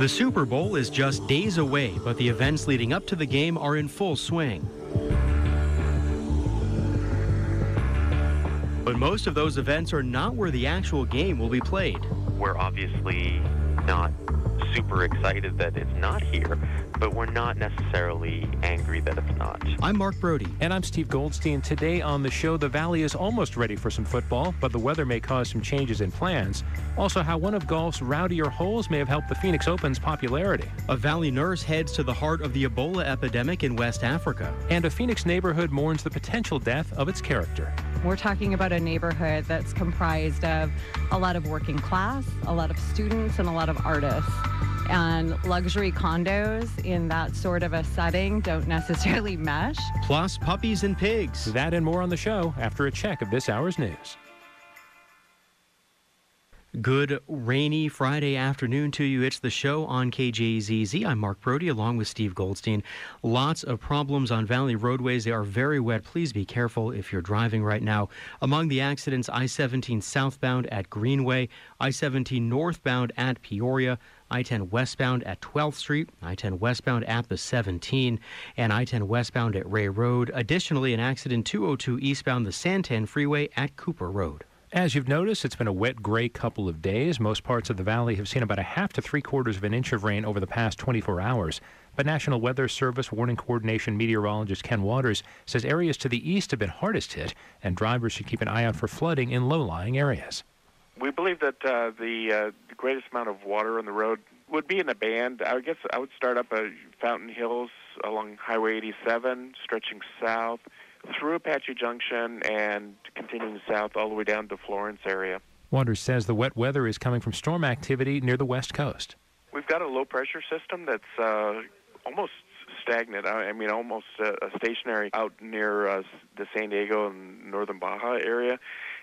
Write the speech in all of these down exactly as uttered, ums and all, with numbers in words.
The Super Bowl is just days away, but the events leading up to the game are in full swing. But most of those events are not where the actual game will be played. We're obviously not super excited that it's not here, but we're not necessarily angry that it's not. I'm Mark Brody. And I'm Steve Goldstein. Today on the show, the Valley is almost ready for some football, but the weather may cause some changes in plans. Also, how one of golf's rowdier holes may have helped the Phoenix Open's popularity. A Valley nurse heads to the heart of the Ebola epidemic in West Africa. And a Phoenix neighborhood mourns the potential death of its character. We're talking about a neighborhood that's comprised of a lot of working class, a lot of students, and a lot of artists. And luxury condos in that sort of a setting don't necessarily mesh. Plus puppies and pigs. That and more on the show after a check of this hour's news. Good rainy Friday afternoon to you. It's the show on K J Z Z. I'm Mark Brody along with Steve Goldstein. Lots of problems on Valley roadways. They are very wet. Please be careful if you're driving right now. Among the accidents, I seventeen southbound at Greenway, I seventeen northbound at Peoria, I ten westbound at twelfth Street, I ten westbound at the seventeen, and I ten westbound at Ray Road. Additionally, an accident two oh two eastbound the Santan Freeway at Cooper Road. As you've noticed, it's been a wet, gray couple of days. Most parts of the valley have seen about a half to three quarters of an inch of rain over the past twenty-four hours. But National Weather Service Warning Coordination meteorologist Ken Waters says areas to the east have been hardest hit, and drivers should keep an eye out for flooding in low-lying areas. We believe that uh, the, uh, the greatest amount of water on the road would be in a band. I guess I would start up at Fountain Hills along Highway eighty-seven, stretching south through Apache Junction and continuing south all the way down to Florence area. Waters says the wet weather is coming from storm activity near the west coast. We've got a low-pressure system that's uh, almost stagnant. I mean, almost uh, stationary out near uh, the San Diego and northern Baja area.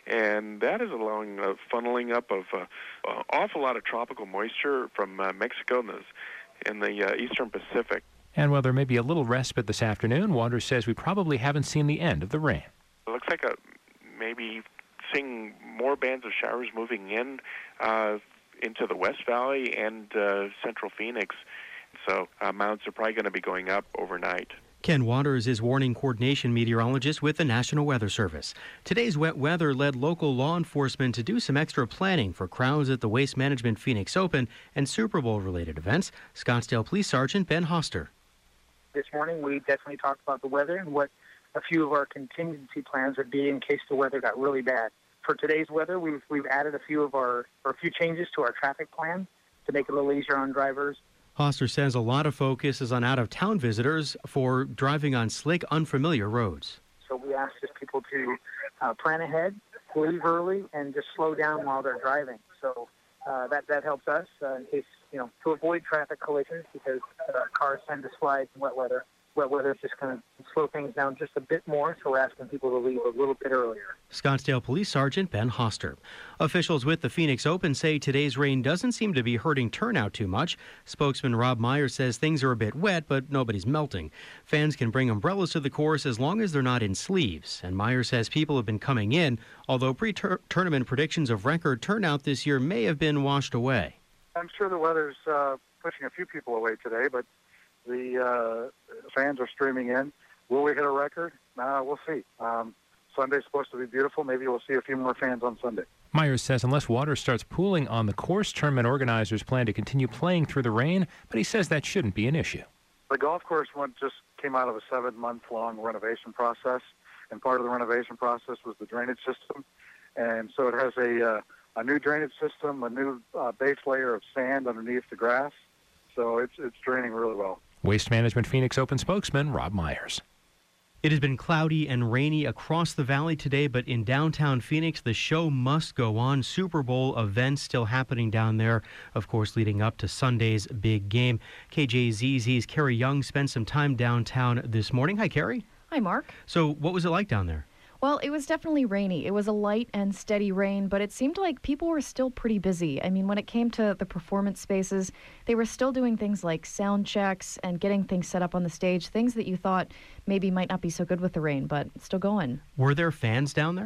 And that is allowing a funneling up of uh, an awful lot of tropical moisture from uh, Mexico and the, and the uh, eastern Pacific. And while there may be a little respite this afternoon, Waters says we probably haven't seen the end of the rain. It looks like a, maybe seeing more bands of showers moving in uh, into the West Valley and uh, central Phoenix. So uh, amounts are probably going to be going up overnight. Ken Waters is warning coordination meteorologist with the National Weather Service. Today's wet weather led local law enforcement to do some extra planning for crowds at the Waste Management Phoenix Open and Super Bowl-related events. Scottsdale Police Sergeant Ben Hoster. This morning we definitely talked about the weather and what a few of our contingency plans would be in case the weather got really bad. For today's weather, we've we've added a few of our or a few changes to our traffic plan to make it a little easier on drivers. Hoster says a lot of focus is on out-of-town visitors for driving on slick, unfamiliar roads. So we ask just people to uh, plan ahead, leave early, and just slow down while they're driving. So uh, that that helps us uh, in case, you know, to avoid traffic collisions because uh, cars tend to slide in wet weather. Wet weather is just going to slow things down just a bit more, so we're asking people to leave a little bit earlier. Scottsdale Police Sergeant Ben Hoster. Officials with the Phoenix Open say today's rain doesn't seem to be hurting turnout too much. Spokesman Rob Myers says things are a bit wet, but nobody's melting. Fans can bring umbrellas to the course as long as they're not in sleeves. And Myers says people have been coming in, although pre-tournament predictions of record turnout this year may have been washed away. I'm sure the weather's uh, pushing a few people away today, but the uh, fans are streaming in. Will we hit a record? Uh, we'll see. Um, Sunday's supposed to be beautiful. Maybe we'll see a few more fans on Sunday. Myers says unless water starts pooling on the course, tournament organizers plan to continue playing through the rain, but he says that shouldn't be an issue. The golf course one just came out of a seven-month-long renovation process, and part of the renovation process was the drainage system. And so it has a, uh, a new drainage system, a new uh, base layer of sand underneath the grass. So it's it's draining really well. Waste Management Phoenix Open spokesman Rob Myers. It has been cloudy and rainy across the valley today, but in downtown Phoenix, the show must go on. Super Bowl events still happening down there, of course, leading up to Sunday's big game. K J Z Z's Carrie Young spent some time downtown this morning. Hi, Carrie. Hi, Mark. So what was it like down there? Well, it was definitely rainy. It was a light and steady rain, but it seemed like people were still pretty busy. I mean, when it came to the performance spaces, they were still doing things like sound checks and getting things set up on the stage, things that you thought maybe might not be so good with the rain, but it's still going. Were there fans down there?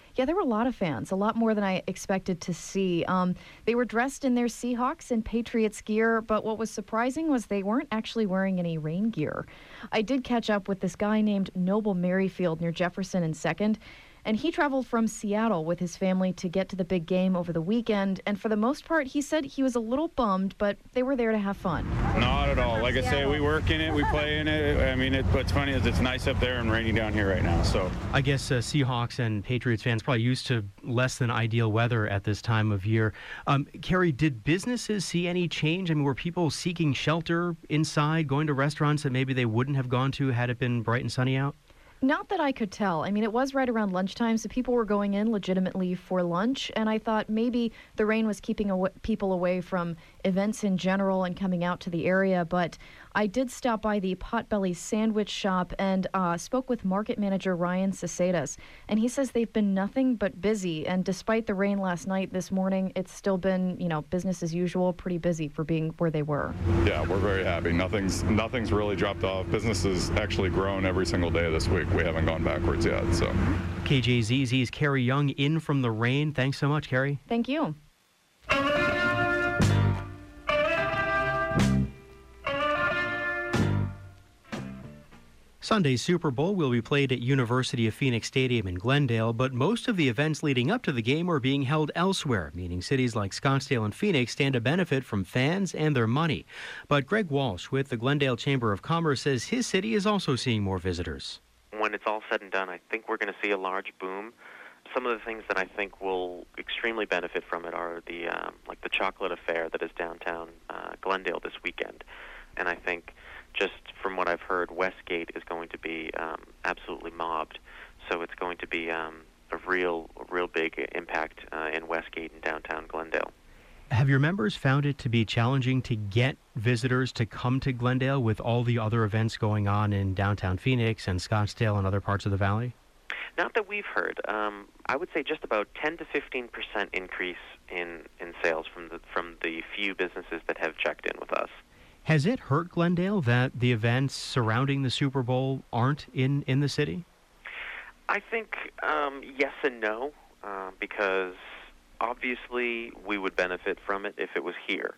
Yeah, there were a lot of fans, a lot more than I expected to see. Um, they were dressed in their Seahawks and Patriots gear, but what was surprising was they weren't actually wearing any rain gear. I did catch up with this guy named Noble Merrifield near Jefferson and second, and he traveled from Seattle with his family to get to the big game over the weekend, and for the most part, he said he was a little bummed, but they were there to have fun. Not at all. Like I say, we work in it, we play in it. I mean, it, what's funny is it's nice up there and rainy down here right now, so. I guess uh, Seahawks and Patriots fans probably used to less than ideal weather at this time of year. Um, Carrie, did businesses see any change? I mean, were people seeking shelter inside, going to restaurants that maybe they wouldn't have gone to had it been bright and sunny out? Not that I could tell. I mean, it was right around lunchtime, so people were going in legitimately for lunch, and I thought maybe the rain was keeping aw- people away from events in general and coming out to the area, but I did stop by the Potbelly Sandwich Shop and uh, spoke with market manager Ryan Cesedas, and he says they've been nothing but busy, and despite the rain last night, this morning, it's still been, you know, business as usual, pretty busy for being where they were. Yeah, we're very happy. Nothing's nothing's really dropped off. Business has actually grown every single day this week. We haven't gone backwards yet, so. K J Z Z's Carrie Young in from the rain. Thanks so much, Carrie. Thank you. Sunday's Super Bowl will be played at University of Phoenix Stadium in Glendale, but most of the events leading up to the game are being held elsewhere, meaning cities like Scottsdale and Phoenix stand to benefit from fans and their money. But Greg Walsh with the Glendale Chamber of Commerce says his city is also seeing more visitors. When it's all said and done, I think we're going to see a large boom. Some of the things that I think will extremely benefit from it are the um, like the chocolate affair that is downtown uh, Glendale this weekend. And I think just from what I've heard, Westgate is going to be um, absolutely mobbed. So it's going to be um, a real, a real big impact uh, in Westgate and downtown Glendale. Have your members found it to be challenging to get visitors to come to Glendale with all the other events going on in downtown Phoenix and Scottsdale and other parts of the valley? Not that we've heard. Um, I would say just about ten to fifteen percent increase in, in sales from the from the few businesses that have checked in with us. Has it hurt Glendale that the events surrounding the Super Bowl aren't in, in the city? I think um, yes and no, uh, because obviously we would benefit from it if it was here.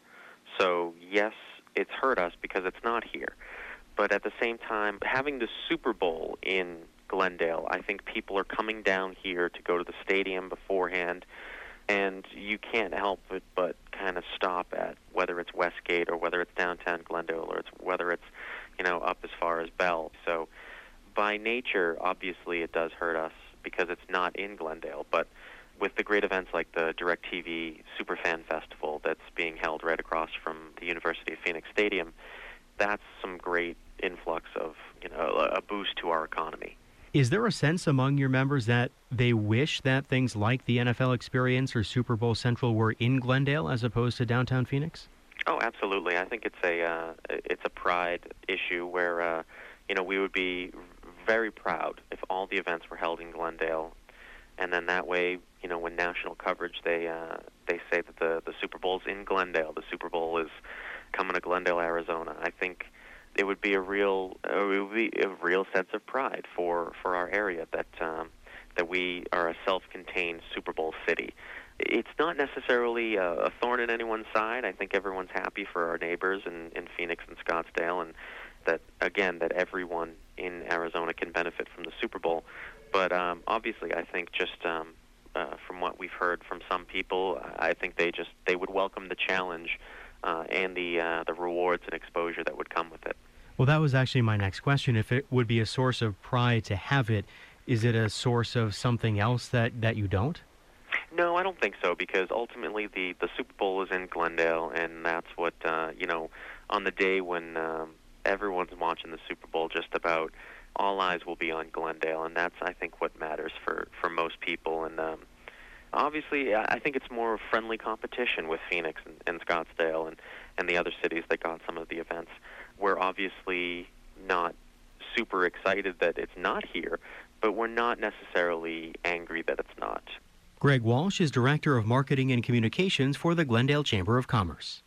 So yes, it's hurt us because it's not here. But at the same time, having the Super Bowl in Glendale, I think people are coming down here to go to the stadium beforehand, and you can't help it but kind of stop at whether it's Westgate or whether it's downtown Glendale or it's whether it's, you know, up as far as Bell. So by nature, obviously it does hurt us because it's not in Glendale, but with the great events like the DirecTV Superfan Festival that's being held right across from the University of Phoenix Stadium, that's some great influx of, you know, a boost to our economy. Is there a sense among your members that they wish that things like the N F L Experience or Super Bowl Central were in Glendale as opposed to downtown Phoenix? Oh, absolutely. I think it's a uh, it's a pride issue where uh, you know we would be very proud if all the events were held in Glendale, and then that way, you know, when national coverage they uh, they say that the the Super Bowl's in Glendale, the Super Bowl is coming to Glendale, Arizona. I think it would be a real uh, it would be a real sense of pride for, for our area that um, that we are a self-contained Super Bowl city. It's not necessarily a, a thorn in anyone's side. I think everyone's happy for our neighbors in, in Phoenix and Scottsdale, and that again that everyone in Arizona can benefit from the Super Bowl. But um, obviously, I think just um, uh, from what we've heard from some people, I think they just they would welcome the challenge. Uh, and the uh, the rewards and exposure that would come with it. Well, that was actually my next question. If it would be a source of pride to have it, is it a source of something else that, that you don't? No, I don't think so, because ultimately the, the Super Bowl is in Glendale, and that's what, uh, you know, on the day when um, everyone's watching the Super Bowl, just about all eyes will be on Glendale, and that's, I think, what matters for, for most people. And um, obviously, I think it's more of friendly competition with Phoenix and, and Scottsdale and, and the other cities that got some of the events. We're obviously not super excited that it's not here, but we're not necessarily angry that it's not. Greg Walsh is Director of Marketing and Communications for the Glendale Chamber of Commerce.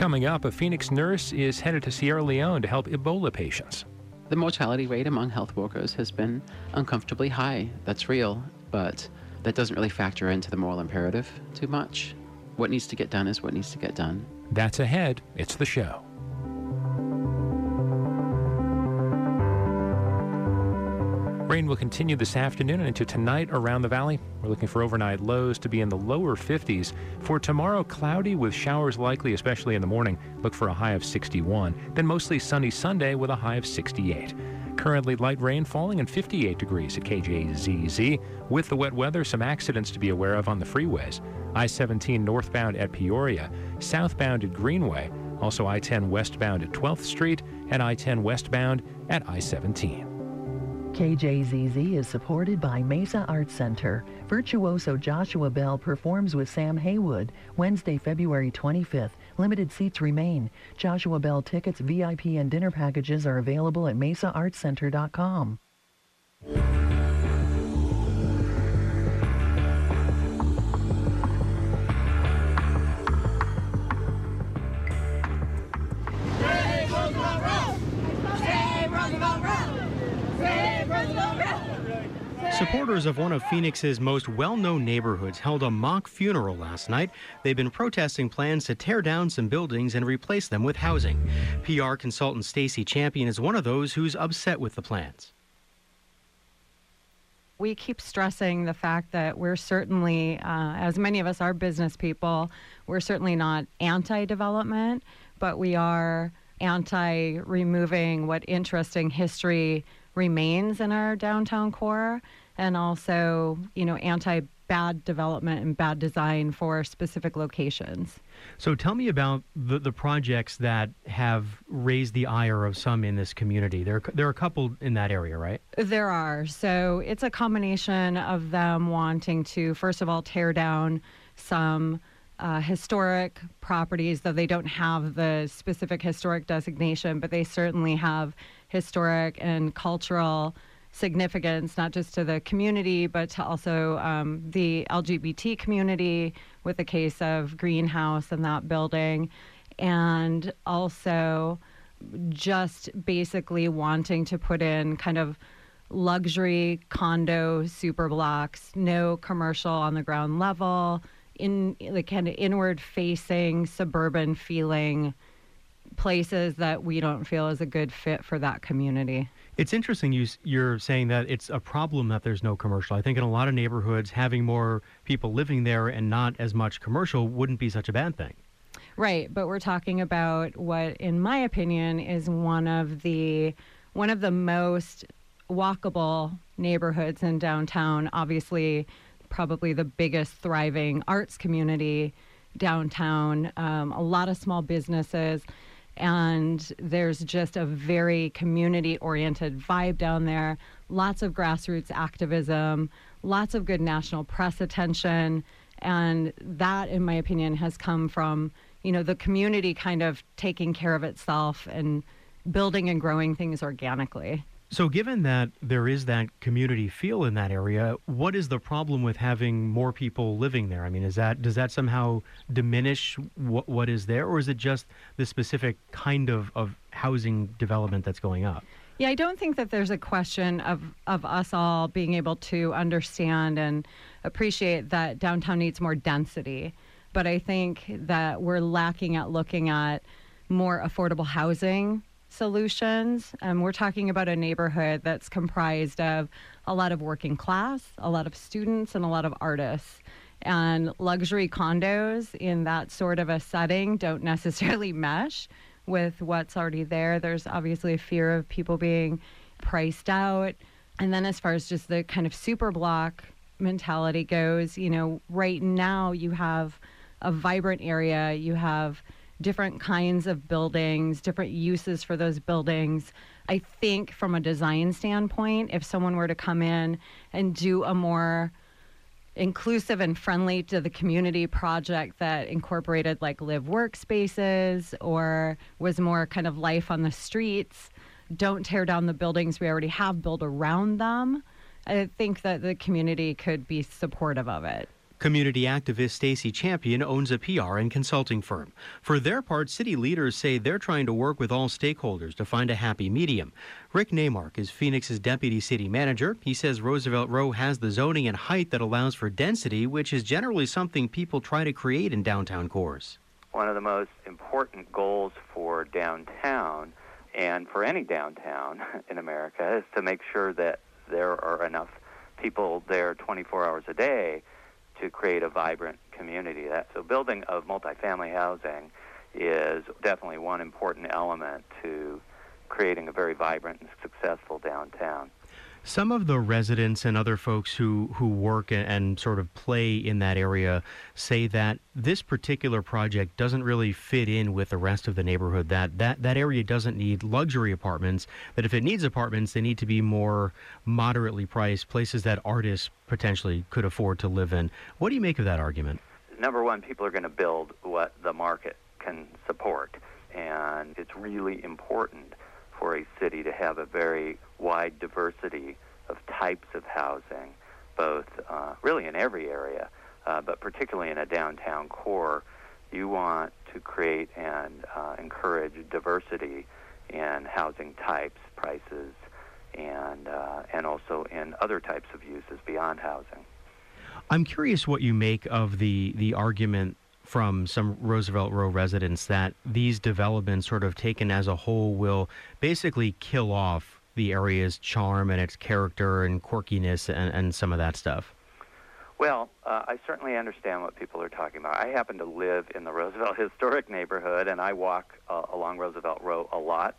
Coming up, a Phoenix nurse is headed to Sierra Leone to help Ebola patients. The mortality rate among health workers has been uncomfortably high. That's real, but that doesn't really factor into the moral imperative too much. What needs to get done is what needs to get done. That's ahead. It's the show. Rain will continue this afternoon and into tonight around the valley. We're looking for overnight lows to be in the lower fifties. For tomorrow, cloudy with showers likely, especially in the morning. Look for a high of sixty-one. Then mostly sunny Sunday with a high of sixty-eight. Currently light rain falling and fifty-eight degrees at K J Z Z. With the wet weather, some accidents to be aware of on the freeways. I seventeen northbound at Peoria, southbound at Greenway, also I ten westbound at twelfth Street, and I ten westbound at I seventeen. K J Z Z is supported by Mesa Arts Center. Virtuoso Joshua Bell performs with Sam Haywood Wednesday, February twenty-fifth. Limited seats remain. Joshua Bell tickets, V I P, and dinner packages are available at mesa arts center dot com. Supporters of one of Phoenix's most well-known neighborhoods held a mock funeral last night. They've been protesting plans to tear down some buildings and replace them with housing. P R consultant Stacy Champion is one of those who's upset with the plans. We keep stressing the fact that we're certainly, uh, as many of us are business people, we're certainly not anti-development, but we are anti-removing what interesting history remains in our downtown core, and also, you know, anti-bad development and bad design for specific locations. So tell me about the, the projects that have raised the ire of some in this community. There, there are a couple in that area, right? There are. So it's a combination of them wanting to, first of all, tear down some uh, historic properties, though they don't have the specific historic designation, but they certainly have historic and cultural significance, not just to the community, but to also um, the L G B T community with the case of Greenhouse and that building, and also just basically wanting to put in kind of luxury condo super blocks, no commercial on the ground level, in like kind of inward facing, suburban feeling places that we don't feel is a good fit for that community. It's interesting you, you're saying that it's a problem that there's no commercial. I think in a lot of neighborhoods, having more people living there and not as much commercial wouldn't be such a bad thing. Right, but we're talking about what, in my opinion, is one of the one of the most walkable neighborhoods in downtown. Obviously, probably the biggest thriving arts community downtown. Um, a lot of small businesses. And there's just a very community-oriented vibe down there, lots of grassroots activism, lots of good national press attention, and that, in my opinion, has come from, you know, the community kind of taking care of itself and building and growing things organically. So given that there is that community feel in that area, what is the problem with having more people living there? I mean, is that does that somehow diminish what, what is there, or is it just the specific kind of, of housing development that's going up? Yeah, I don't think that there's a question of, of us all being able to understand and appreciate that downtown needs more density. But I think that we're lacking at looking at more affordable housing solutions. Um, we're talking about a neighborhood that's comprised of a lot of working class, a lot of students, and a lot of artists. And luxury condos in that sort of a setting don't necessarily mesh with what's already there. There's obviously a fear of people being priced out. And then as far as just the kind of super block mentality goes, you know, right now you have a vibrant area, you have different kinds of buildings, different uses for those buildings. I think from a design standpoint, if someone were to come in and do a more inclusive and friendly to the community project that incorporated like live workspaces or was more kind of life on the streets, don't tear down the buildings we already have, build around them, I think that the community could be supportive of it. Community activist Stacy Champion owns a P R and consulting firm. For their part, city leaders say they're trying to work with all stakeholders to find a happy medium. Rick Neymark is Phoenix's deputy city manager. He says Roosevelt Row has the zoning and height that allows for density, which is generally something people try to create in downtown cores. One of the most important goals for downtown, and for any downtown in America, is to make sure that there are enough people there twenty-four hours a day to create a vibrant community. That, so building of multifamily housing is definitely one important element to creating a very vibrant and successful downtown. Some of the residents and other folks who, who work and, and sort of play in that area say that this particular project doesn't really fit in with the rest of the neighborhood, that, that that area doesn't need luxury apartments, that if it needs apartments, they need to be more moderately priced, places that artists potentially could afford to live in. What do you make of that argument? Number one, people are going to build what the market can support, and it's really important for a city to have a very wide diversity of types of housing, both uh, really in every area, uh, but particularly in a downtown core. You want to create and uh, encourage diversity in housing types, prices, and uh, and also in other types of uses beyond housing. I'm curious what you make of the, the argument from some Roosevelt Row residents that these developments sort of taken as a whole will basically kill off the area's charm and its character and quirkiness and, and some of that stuff. Well, uh, I certainly understand what people are talking about. I happen to live in the Roosevelt Historic Neighborhood, and I walk uh, along Roosevelt Row a lot,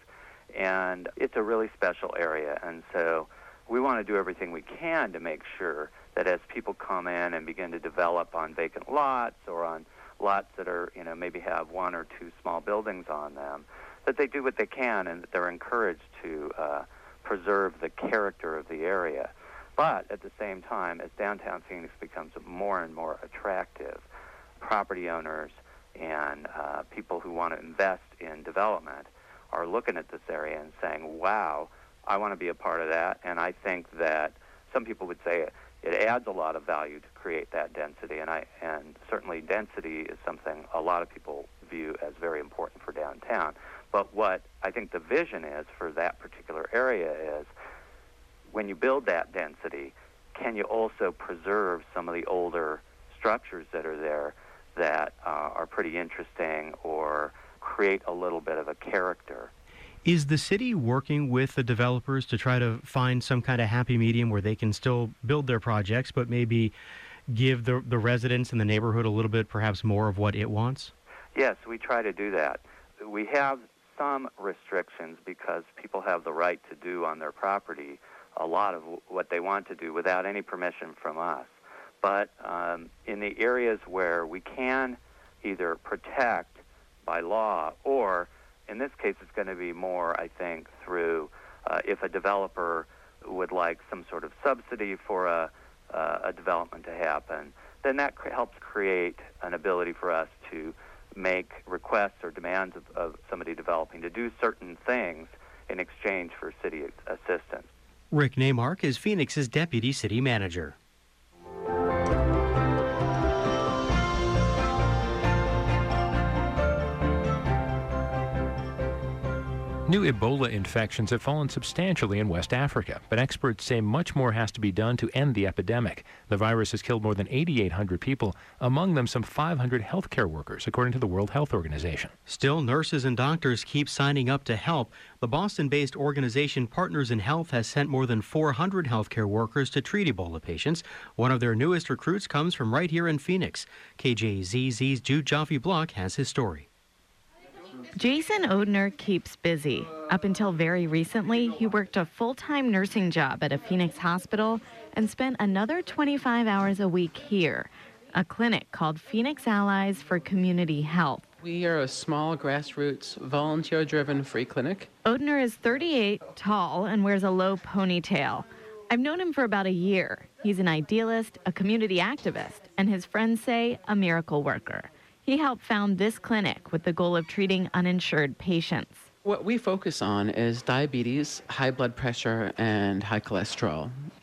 and it's a really special area, and so we want to do everything we can to make sure that as people come in and begin to develop on vacant lots or on lots that are, you know, maybe have one or two small buildings on them, that they do what they can and that they're encouraged to uh, preserve the character of the area. But at the same time, as downtown Phoenix becomes more and more attractive, property owners and uh, people who want to invest in development are looking at this area and saying, wow, I want to be a part of that. And I think that some people would say it, it adds a lot of value to create that density. And I and certainly density is something a lot of people view as very important for downtown. But what I think the vision is for that particular area is, when you build that density, can you also preserve some of the older structures that are there that uh, are pretty interesting or create a little bit of a character? Is the city working with the developers to try to find some kind of happy medium where they can still build their projects, but maybe give the, the residents in the neighborhood a little bit, perhaps more of what it wants? Yes, we try to do that. We have some restrictions because people have the right to do on their property a lot of what they want to do without any permission from us. But um, in the areas where we can either protect by law, or in this case it's going to be more, I think, through uh, if a developer would like some sort of subsidy for a, uh, a development to happen, then that cr- helps create an ability for us to make requests or demands of, of somebody developing to do certain things in exchange for city assistance. Rick Neymark is Phoenix's deputy city manager. New Ebola infections have fallen substantially in West Africa, but experts say much more has to be done to end the epidemic. The virus has killed more than eighty-eight hundred people, among them some five hundred healthcare workers, according to the World Health Organization. Still, nurses and doctors keep signing up to help. The Boston-based organization Partners in Health has sent more than four hundred healthcare workers to treat Ebola patients. One of their newest recruits comes from right here in Phoenix. K J Z Z's Jude Jaffe-Block has his story. Jason Odner keeps busy. Up until very recently, he worked a full-time nursing job at a Phoenix hospital and spent another twenty-five hours a week here, a clinic called Phoenix Allies for Community Health. We are a small, grassroots, volunteer-driven free clinic. Odner is thirty-eight, tall, and wears a low ponytail. I've known him for about a year. He's an idealist, a community activist, and his friends say a miracle worker. He helped found this clinic with the goal of treating uninsured patients. What we focus on is diabetes, high blood pressure, and high cholesterol.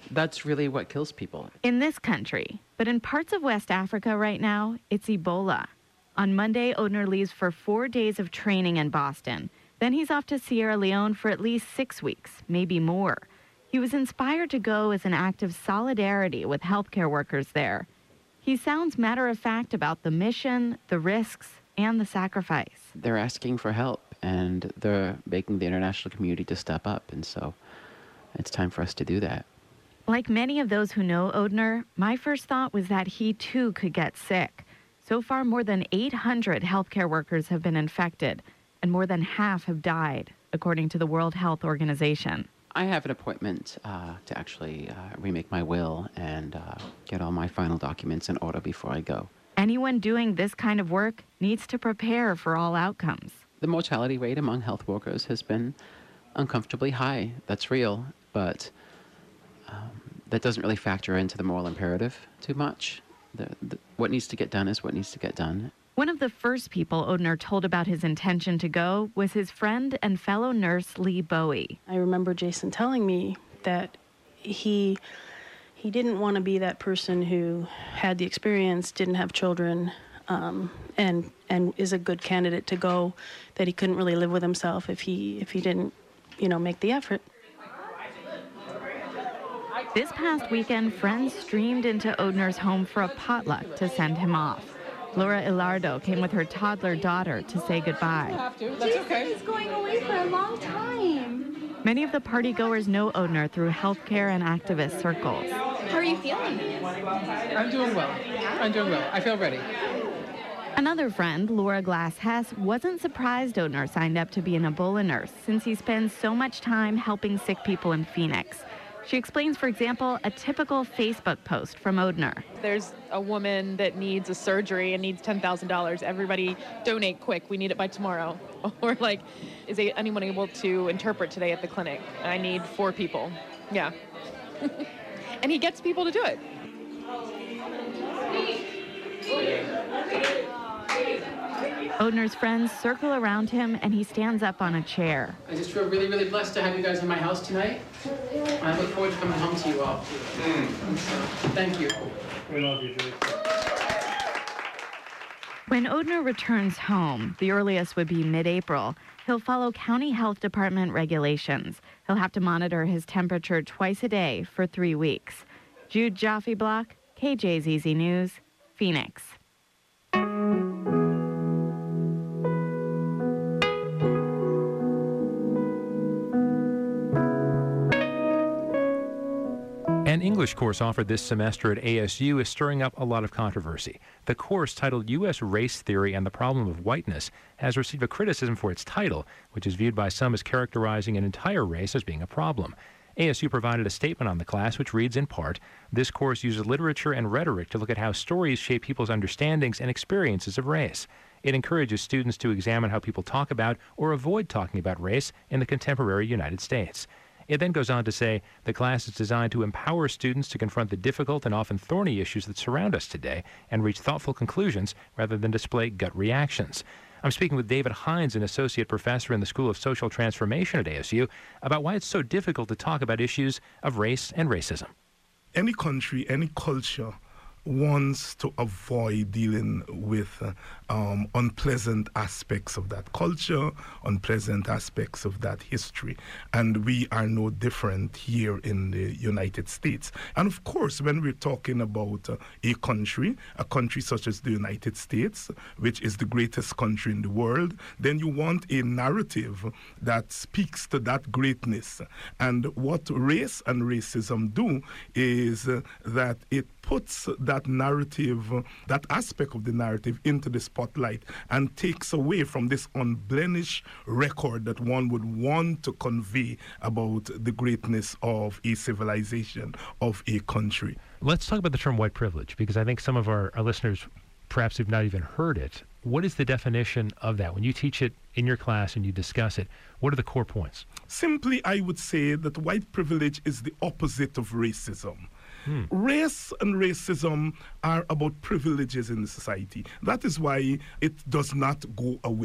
That's really what kills people. In this country, but in parts of West Africa right now, it's Ebola. On Monday, Odhner leaves for four days of training in Boston. Then he's off to Sierra Leone for at least six weeks, maybe more. He was inspired to go as an act of solidarity with healthcare workers there. He sounds matter-of-fact about the mission, the risks, and the sacrifice. They're asking for help, and they're making the international community to step up, and so it's time for us to do that. Like many of those who know Odhner, my first thought was that he too could get sick. So far, more than eight hundred healthcare workers have been infected, and more than half have died, according to the World Health Organization. I have an appointment uh, to actually uh, remake my will and uh, get all my final documents in order before I go. Anyone doing this kind of work needs to prepare for all outcomes. The mortality rate among health workers has been uncomfortably high. That's real, but um, that doesn't really factor into the moral imperative too much. The, the, what needs to get done is what needs to get done. One of the first people Odhner told about his intention to go was his friend and fellow nurse Lee Bowie. I remember Jason telling me that he he didn't want to be that person who had the experience, didn't have children, um, and and is a good candidate to go. That he couldn't really live with himself if he if he didn't, you know, make the effort. This past weekend, friends streamed into Odhner's home for a potluck to send him off. Laura Ilardo came with her toddler daughter to say goodbye. Have to. That's okay. He's going away for a long time. Many of the partygoers know Odhner through healthcare and activist circles. How are you feeling? I'm doing well. I'm doing well. I feel ready. Another friend, Laura Glass-Hess, wasn't surprised Odhner signed up to be an Ebola nurse since he spends so much time helping sick people in Phoenix. She explains, for example, a typical Facebook post from Odhner. There's a woman that needs a surgery and needs ten thousand dollars. Everybody donate quick. We need it by tomorrow. Or like, is anyone able to interpret today at the clinic? I need four people. Yeah. And he gets people to do it. Odhner's friends circle around him, and he stands up on a chair. I just feel really, really blessed to have you guys in my house tonight. I look forward to coming home to you all. Mm. So, thank you. We love you, Julie. When Odhner returns home, the earliest would be mid-April, he'll follow county health department regulations. He'll have to monitor his temperature twice a day for three weeks. Jude Jaffe-Block, K J Z Z News, Phoenix. An English course offered this semester at A S U is stirring up a lot of controversy. The course, titled U S Race Theory and the Problem of Whiteness, has received a criticism for its title, which is viewed by some as characterizing an entire race as being a problem. A S U provided a statement on the class which reads in part, "This course uses literature and rhetoric to look at how stories shape people's understandings and experiences of race. It encourages students to examine how people talk about or avoid talking about race in the contemporary United States." It then goes on to say, the class is designed to empower students to confront the difficult and often thorny issues that surround us today and reach thoughtful conclusions rather than display gut reactions. I'm speaking with David Hines, an associate professor in the School of Social Transformation at A S U, about why it's so difficult to talk about issues of race and racism. Any country, any culture wants to avoid dealing with uh, um, unpleasant aspects of that culture, unpleasant aspects of that history. And we are no different here in the United States. And of course, when we're talking about uh, a country, a country such as the United States, which is the greatest country in the world, then you want a narrative that speaks to that greatness. And what race and racism do is uh, that it puts that narrative, uh, that aspect of the narrative into the spotlight and takes away from this unblemished record that one would want to convey about the greatness of a civilization, of a country. Let's talk about the term white privilege, because I think some of our, our listeners perhaps have not even heard it. What is the definition of that? When you teach it in your class and you discuss it, what are the core points? Simply, I would say that white privilege is the opposite of racism. Hmm. Race and racism are about privileges in the society. That is why it does not go away.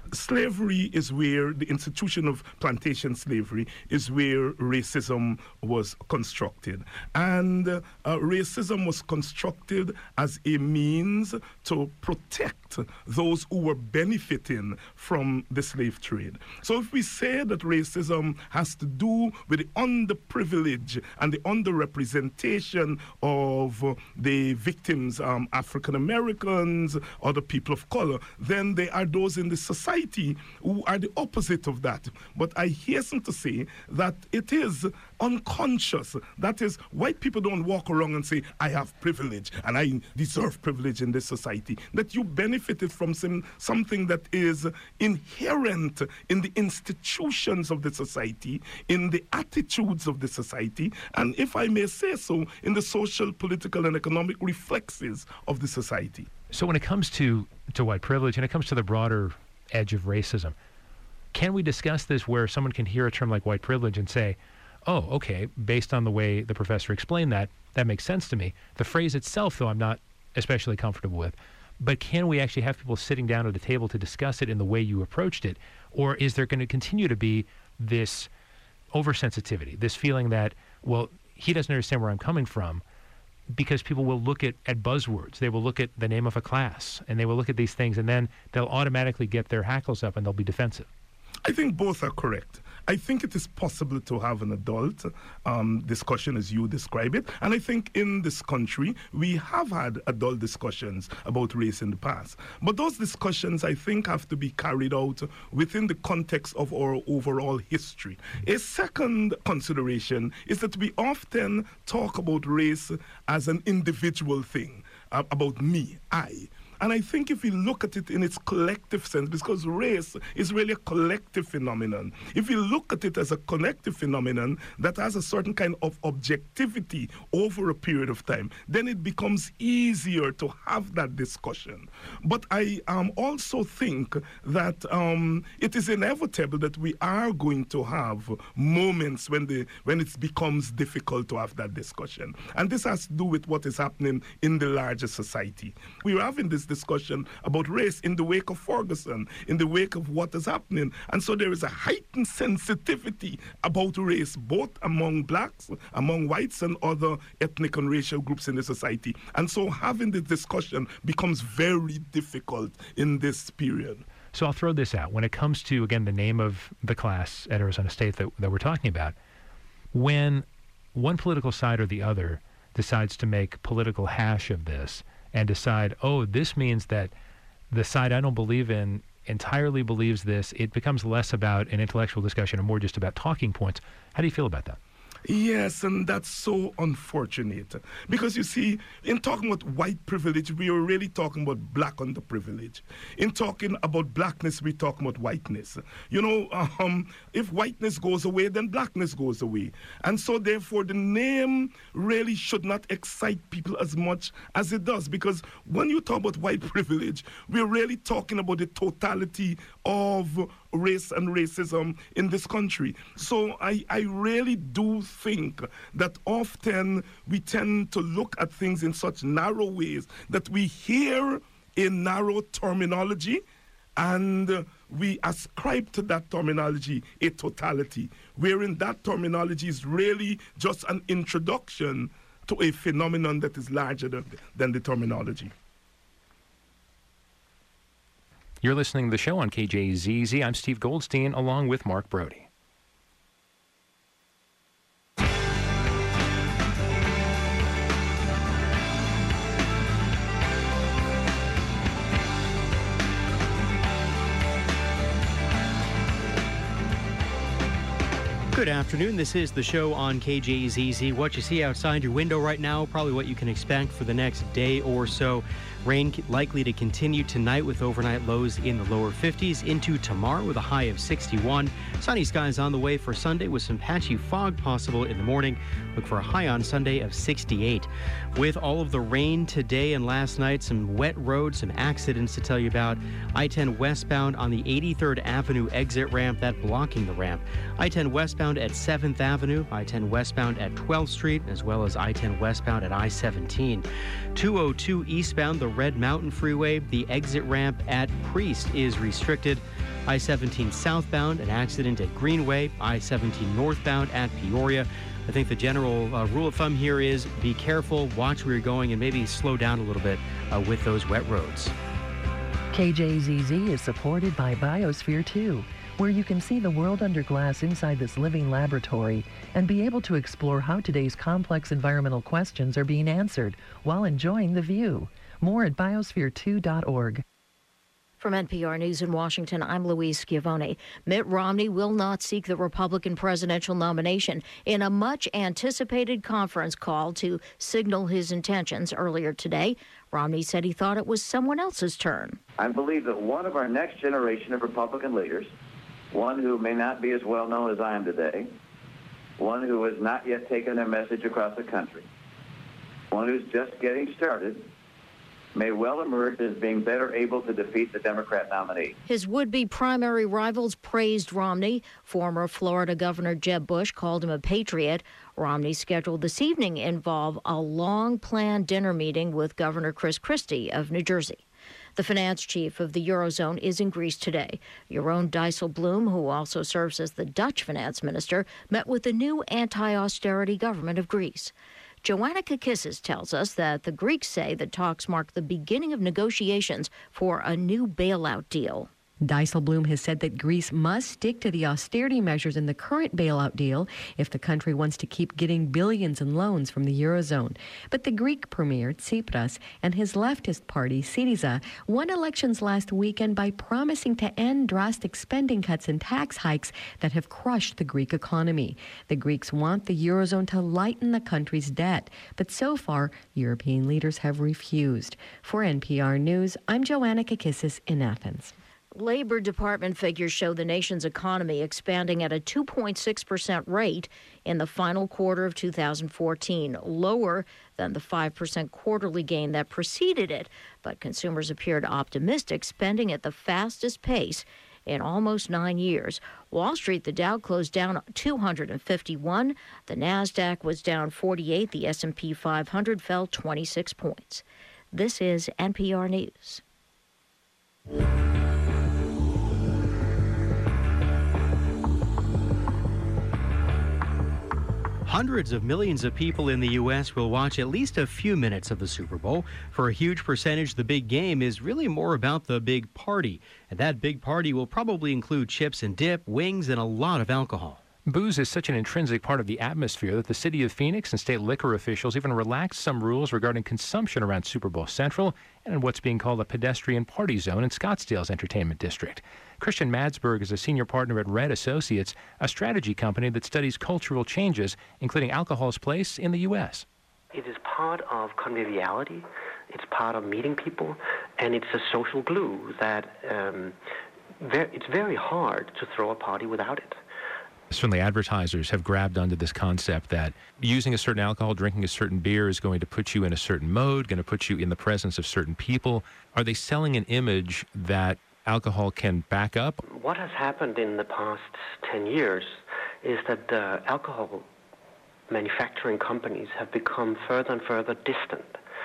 slavery is where the institution of plantation slavery is where racism was constructed. And uh, uh, racism was constructed as a means to protect those who were benefiting from the slave trade. So if we say that racism has to do with the underprivilege and the underrepresentation of uh, the victims, um, African Americans or the people of color, then there are those in the society who are the opposite of that. But I hasten to say that it is unconscious. That is, white people don't walk around and say, I have privilege and I deserve privilege in this society. That you benefited from some, something that is inherent in the institutions of the society, in the attitudes of the society, and if I may say so, in the social, political, and economic reflexes of the society. So when it comes to, to white privilege and it comes to the broader edge of racism, can we discuss this where someone can hear a term like white privilege and say, oh, okay, based on the way the professor explained that, that makes sense to me. The phrase itself, though, I'm not especially comfortable with. But can we actually have people sitting down at a table to discuss it in the way you approached it? Or is there going to continue to be this oversensitivity, this feeling that, well, he doesn't understand where I'm coming from, because people will look at, at buzzwords. They will look at the name of a class, and they will look at these things, and then they'll automatically get their hackles up and they'll be defensive. I think both are correct. I think it is possible to have an adult um, discussion as you describe it. And I think in this country, we have had adult discussions about race in the past. But those discussions, I think, have to be carried out within the context of our overall history. A second consideration is that we often talk about race as an individual thing, uh, about me, I. And I think if we look at it in its collective sense, because race is really a collective phenomenon, if you look at it as a collective phenomenon that has a certain kind of objectivity over a period of time, then it becomes easier to have that discussion. But I um, also think that um, it is inevitable that we are going to have moments when, the, when it becomes difficult to have that discussion. And this has to do with what is happening in the larger society. We are having this discussion about race in the wake of Ferguson, in the wake of what is happening. And so there is a heightened sensitivity about race, both among blacks, among whites, and other ethnic and racial groups in the society. And so having this discussion becomes very difficult in this period. So I'll throw this out. When it comes to, again, the name of the class at Arizona State that, that we're talking about, when one political side or the other decides to make political hash of this and decide, oh, this means that the side I don't believe in entirely believes this, it becomes less about an intellectual discussion and more just about talking points. How do you feel about that? Yes, and that's so unfortunate. Because you see, in talking about white privilege, we are really talking about black underprivilege. In talking about blackness, we're talking about whiteness. You know, um, if whiteness goes away, then blackness goes away. And so therefore, the name really should not excite people as much as it does. Because when you talk about white privilege, we're really talking about the totality of race and racism in this country. So I, I really do think that often we tend to look at things in such narrow ways that we hear a narrow terminology and we ascribe to that terminology a totality, wherein that terminology is really just an introduction to a phenomenon that is larger than, than the terminology. You're listening to the show on K J Z Z. I'm Steve Goldstein, along with Mark Brody. Good afternoon. This is the show on K J Z Z. What you see outside your window right now, probably what you can expect for the next day or so. Rain likely to continue tonight with overnight lows in the lower fifties into tomorrow with a high of sixty-one. Sunny skies on the way for Sunday with some patchy fog possible in the morning. Look for a high on Sunday of sixty-eight. With all of the rain today and last night, some wet roads, some accidents to tell you about. I ten westbound on the eighty-third Avenue exit ramp, that blocking the ramp. I ten westbound at seventh Avenue, I ten westbound at twelfth Street, as well as I ten westbound at I seventeen. two oh two eastbound, the Red Mountain Freeway. The exit ramp at Priest is restricted. I seventeen southbound, an accident at Greenway. I seventeen northbound at Peoria. I think the general uh, rule of thumb here is be careful, watch where you're going, and maybe slow down a little bit uh, with those wet roads. K J Z Z is supported by Biosphere two, where you can see the world under glass inside this living laboratory and be able to explore how today's complex environmental questions are being answered while enjoying the view. More at biosphere two dot org. From N P R News in Washington, I'm Louise Schiavone. Mitt Romney will not seek the Republican presidential nomination in a much-anticipated conference call to signal his intentions earlier today. Romney said he thought it was someone else's turn. I believe that one of our next generation of Republican leaders, one who may not be as well known as I am today, one who has not yet taken their message across the country, one who's just getting started, may well emerge as being better able to defeat the Democrat nominee. His would-be primary rivals praised Romney. Former Florida Governor Jeb Bush called him a patriot. Romney's scheduled this evening involve a long-planned dinner meeting with Governor Chris Christie of New Jersey. The finance chief of the Eurozone is in Greece today. Jeroen Dijsselbloem, who also serves as the Dutch finance minister, met with the new anti-austerity government of Greece. Joanna Kakissis tells us that the Greeks say the talks mark the beginning of negotiations for a new bailout deal. Dijsselbloem has said that Greece must stick to the austerity measures in the current bailout deal if the country wants to keep getting billions in loans from the Eurozone. But the Greek premier, Tsipras, and his leftist party, Syriza, won elections last weekend by promising to end drastic spending cuts and tax hikes that have crushed the Greek economy. The Greeks want the Eurozone to lighten the country's debt, but so far, European leaders have refused. For N P R News, I'm Joanna Kakissis in Athens. Labor Department figures show the nation's economy expanding at a two point six percent rate in the final quarter of two thousand fourteen, lower than the five percent quarterly gain that preceded it. But consumers appeared optimistic, spending at the fastest pace in almost nine years. Wall Street, the Dow closed down two hundred fifty-one. The NASDAQ was down forty-eight. The S and P five hundred fell twenty-six points. This is N P R News. Hundreds of millions of people in the U S will watch at least a few minutes of the Super Bowl. For a huge percentage, the big game is really more about the big party. And that big party will probably include chips and dip, wings, and a lot of alcohol. Booze is such an intrinsic part of the atmosphere that the city of Phoenix and state liquor officials even relaxed some rules regarding consumption around Super Bowl Central and in what's being called a pedestrian party zone in Scottsdale's entertainment district. Christian Madsberg is a senior partner at Red Associates, a strategy company that studies cultural changes, including alcohol's place in the U S. It is part of conviviality, it's part of meeting people, and it's a social glue that um, ver- it's very hard to throw a party without it. Certainly advertisers have grabbed onto this concept that using a certain alcohol, drinking a certain beer is going to put you in a certain mode, going to put you in the presence of certain people. Are they selling an image that alcohol can back up? What has happened in the past ten years is that the alcohol manufacturing companies have become further and further distant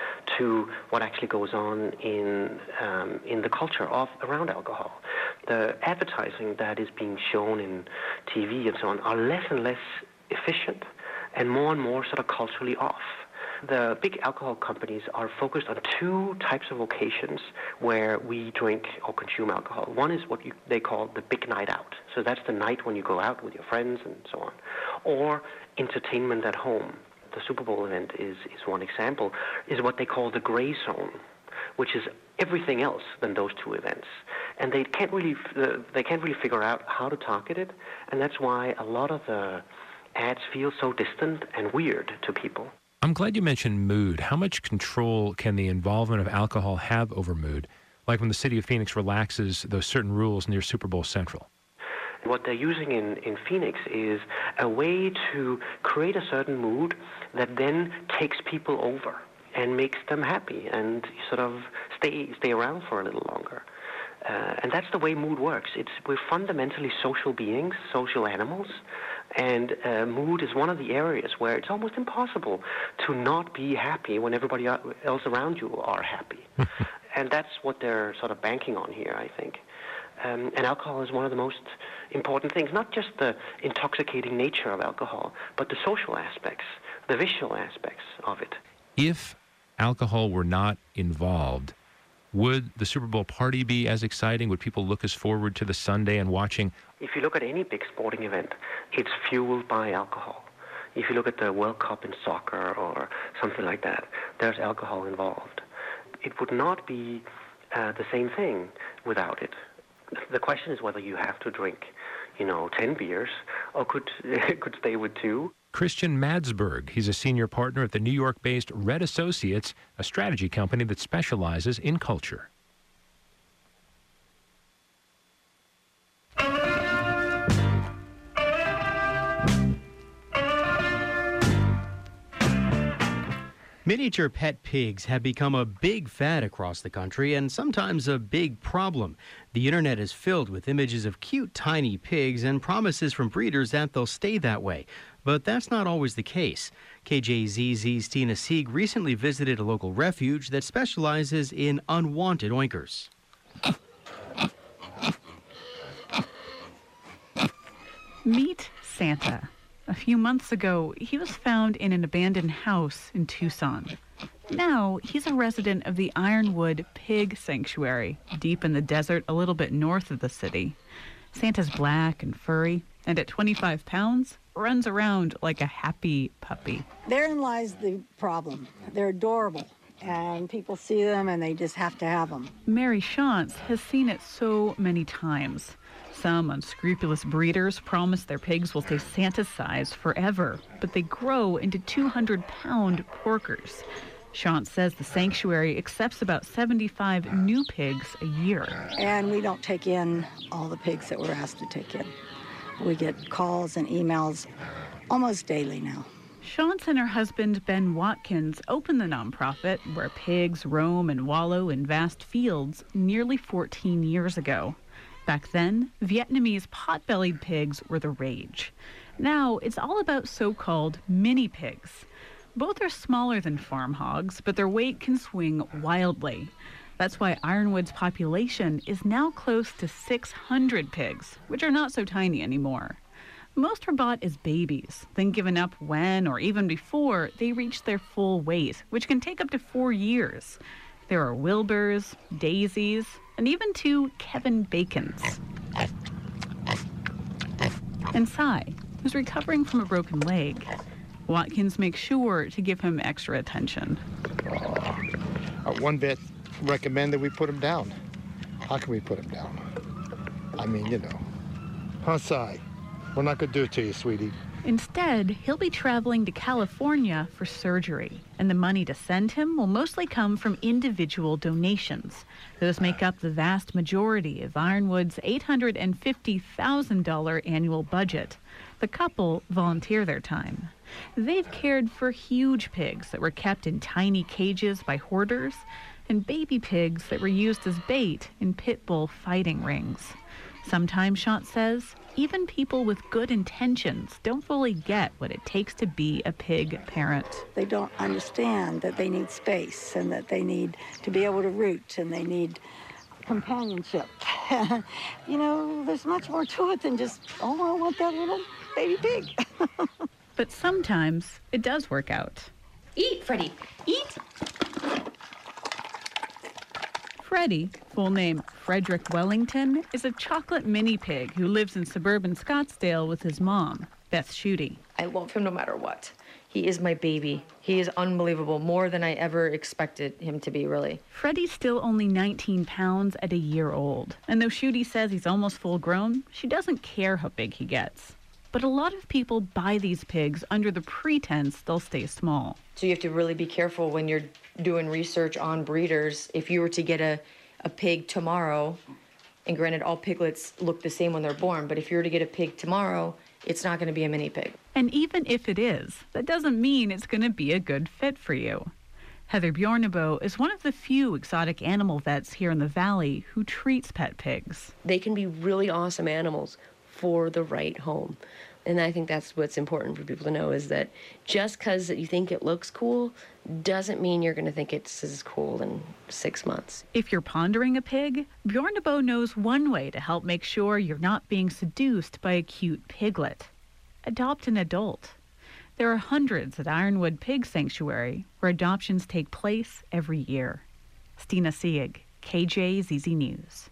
to what actually goes on in um, in the culture of around alcohol. The advertising that is being shown in T V and so on are less and less efficient and more and more sort of culturally off. The big alcohol companies are focused on two types of occasions where we drink or consume alcohol. One is what you, they call the big night out. So that's the night when you go out with your friends and so on. Or entertainment at home. The Super Bowl event is, is one example, is what they call the gray zone, which is everything else than those two events. And they can't really uh, they can't really figure out how to target it, and that's why a lot of the ads feel so distant and weird to people. I'm glad you mentioned mood. How much control can the involvement of alcohol have over mood? Like when the city of Phoenix relaxes those certain rules near Super Bowl Central. What they're using in, in Phoenix is a way to create a certain mood that then takes people over and makes them happy and sort of stay stay around for a little longer. Uh, and that's the way mood works. It's we're fundamentally social beings, social animals, And uh, mood is one of the areas where it's almost impossible to not be happy when everybody else around you are happy. And that's what they're sort of banking on here, I think. Um, and alcohol is one of the most important things, not just the intoxicating nature of alcohol, but the social aspects, the visual aspects of it. If alcohol were not involved, would the Super Bowl party be as exciting? Would people look as forward to the Sunday and watching? If you look at any big sporting event, it's fueled by alcohol. If you look at the World Cup in soccer or something like that, there's alcohol involved. It would not be uh, the same thing without it. The question is whether you have to drink, you know, ten beers or could could stay with two. Christian Madsberg, he's a senior partner at the New York-based Red Associates, a strategy company that specializes in culture. Miniature pet pigs have become a big fad across the country and sometimes a big problem. The internet is filled with images of cute tiny pigs and promises from breeders that they'll stay that way. But that's not always the case. K J Z Z's Tina Sieg recently visited a local refuge that specializes in unwanted oinkers. Meet Santa. A few months ago, he was found in an abandoned house in Tucson. Now, he's a resident of the Ironwood Pig Sanctuary, deep in the desert a little bit north of the city. Santa's black and furry, and at twenty-five pounds, runs around like a happy puppy. Therein lies the problem. They're adorable, and people see them and they just have to have them. Mary Shantz has seen it so many times. Some unscrupulous breeders promise their pigs will stay Santa's size forever, but they grow into two hundred pound porkers. Shantz says the sanctuary accepts about seventy-five new pigs a year. And we don't take in all the pigs that we're asked to take in. We get calls and emails almost daily now. Shantz and her husband, Ben Watkins, opened the nonprofit where pigs roam and wallow in vast fields nearly fourteen years ago. Back then, Vietnamese pot-bellied pigs were the rage. Now, it's all about so-called mini pigs. Both are smaller than farm hogs, but their weight can swing wildly. That's why Ironwood's population is now close to six hundred pigs, which are not so tiny anymore. Most are bought as babies, then given up when or even before they reach their full weight, which can take up to four years. There are Wilburs, Daisies, and even two Kevin Bacons. And Cy, who's recovering from a broken leg. Watkins makes sure to give him extra attention. Uh, one vet recommended we put him down. How can we put him down? I mean, you know. Huh, Cy? We're not going to do it to you, sweetie. Instead, he'll be traveling to California for surgery, and the money to send him will mostly come from individual donations. Those make up the vast majority of Ironwood's eight hundred fifty thousand dollars annual budget. The couple volunteer their time. They've cared for huge pigs that were kept in tiny cages by hoarders, and baby pigs that were used as bait in pit bull fighting rings. Sometimes, Shantz says, even people with good intentions don't fully get what it takes to be a pig parent. They don't understand that they need space and that they need to be able to root and they need companionship. You know, there's much more to it than just, oh, I want that little baby pig. But sometimes it does work out. Eat, Freddie, eat. Freddie, full name Frederick Wellington, is a chocolate mini pig who lives in suburban Scottsdale with his mom, Beth Schutte. I love him no matter what. He is my baby. He is unbelievable, more than I ever expected him to be, really. Freddie's still only nineteen pounds at a year old. And though Schutte says he's almost full grown, she doesn't care how big he gets. But a lot of people buy these pigs under the pretense they'll stay small. So you have to really be careful when you're doing research on breeders. If you were to get a, a pig tomorrow, and granted all piglets look the same when they're born, but if you were to get a pig tomorrow, it's not going to be a mini pig. And even if it is, that doesn't mean it's going to be a good fit for you. Heather Bjornebo is one of the few exotic animal vets here in the Valley who treats pet pigs. They can be really awesome animals for the right home. And I think that's what's important for people to know, is that just because you think it looks cool doesn't mean you're going to think it's as cool in six months. If you're pondering a pig, Bjorn DeBoe knows one way to help make sure you're not being seduced by a cute piglet. Adopt an adult. There are hundreds at Ironwood Pig Sanctuary where adoptions take place every year. Stina Sieg, K J Z Z News.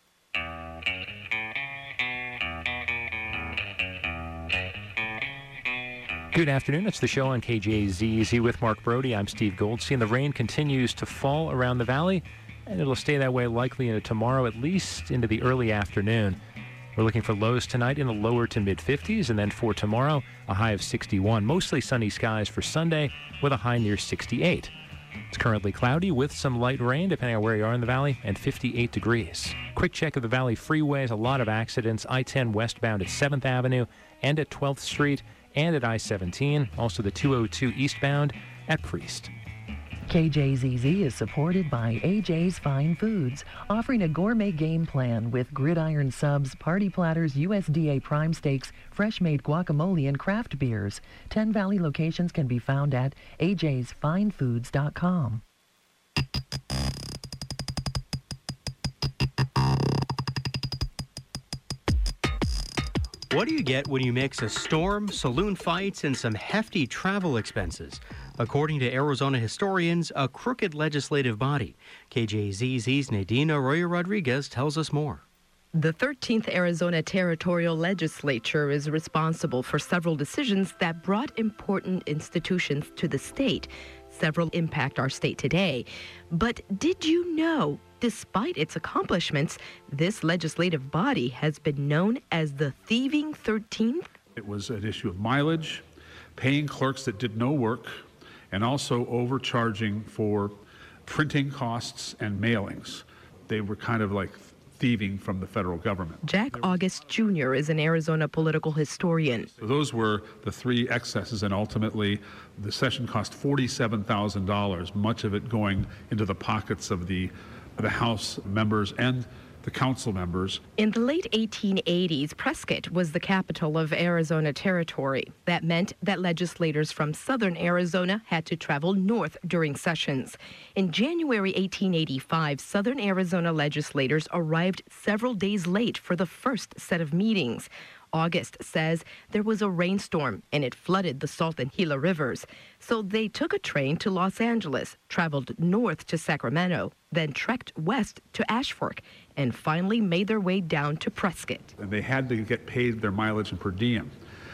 Good afternoon. It's the show on K J Z Z with Mark Brody. I'm Steve Goldstein. The rain continues to fall around the valley, and it'll stay that way likely into tomorrow, at least into the early afternoon. We're looking for lows tonight in the lower to mid fifties, and then for tomorrow, a high of sixty-one. Mostly sunny skies for Sunday with a high near sixty-eight. It's currently cloudy with some light rain, depending on where you are in the valley, and fifty-eight degrees. Quick check of the valley freeways. A lot of accidents. I ten westbound at seventh Avenue and at twelfth Street. And at I seventeen, also the two oh two eastbound at Priest. K J Z Z is supported by A J's Fine Foods, offering a gourmet game plan with gridiron subs, party platters, U S D A prime steaks, fresh-made guacamole, and craft beers. Ten Valley locations can be found at a j's fine foods dot com. What do you get when you mix a storm, saloon fights, and some hefty travel expenses? According to Arizona historians, a crooked legislative body. K J Z Z's Nadine Arroyo Rodriguez tells us more. The thirteenth Arizona Territorial Legislature is responsible for several decisions that brought important institutions to the state. Several impact our state today. But did you know, despite its accomplishments, this legislative body has been known as the Thieving thirteenth? It was an issue of mileage, paying clerks that did no work, and also overcharging for printing costs and mailings. They were kind of like thieving from the federal government. Jack August Junior is an Arizona political historian. So those were the three excesses, and ultimately the session cost forty-seven thousand dollars, much of it going into the pockets of the, the House members and the council members. In the late eighteen eighties, Prescott was the capital of Arizona Territory. That meant that legislators from southern Arizona had to travel north during sessions. In January eighteen eighty-five, southern Arizona legislators arrived several days late for the first set of meetings. August says there was a rainstorm and it flooded the Salt and Gila rivers. So they took a train to Los Angeles, traveled north to Sacramento, then trekked west to Ashfork, and finally made their way down to Prescott. And they had to get paid their mileage and per diem.